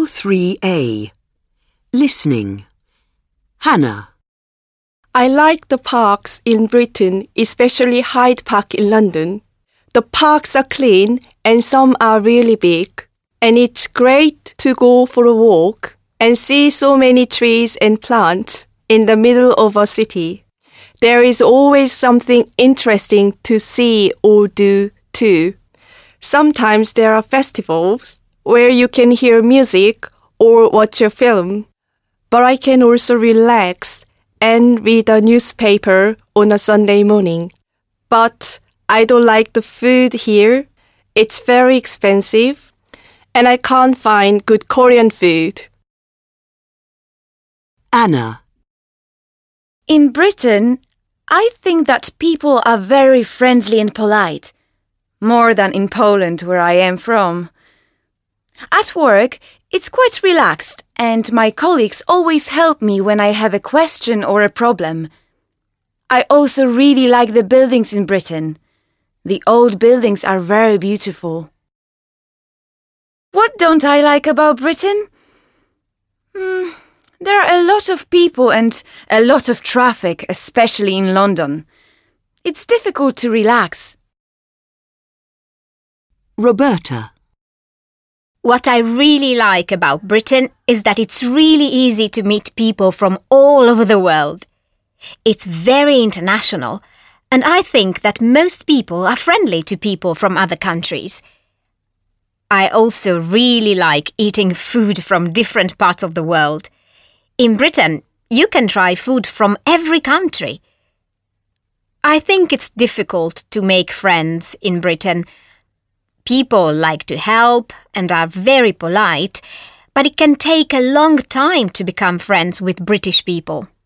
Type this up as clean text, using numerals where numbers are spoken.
3A. Listening. Hannah. I like the parks in Britain, especially Hyde Park in London. The parks are clean and some are really big. And it's great to go for a walk and see so many trees and plants in the middle of a city. There is always something interesting to see or do too. Sometimes there are festivals where you can hear music or watch a film. But I can also relax and read a newspaper on a Sunday morning. But I don't like the food here. It's very expensive, and I can't find good Korean food. Anna. In Britain, I think that people are very friendly and polite, more than in Poland, where I am from. At work, it's quite relaxed, and my colleagues always help me when I have a question or a problem. I also really like the buildings in Britain. The old buildings are very beautiful. What don't I like about Britain? There are a lot of people and a lot of traffic, especially in London. It's difficult to relax. Roberta. What I really like about Britain is that it's really easy to meet people from all over the world. It's very international, and I think that most people are friendly to people from other countries. I also really like eating food from different parts of the world. In Britain, you can try food from every country. I think it's difficult to make friends in Britain. People like to help and are very polite, but it can take a long time to become friends with British people.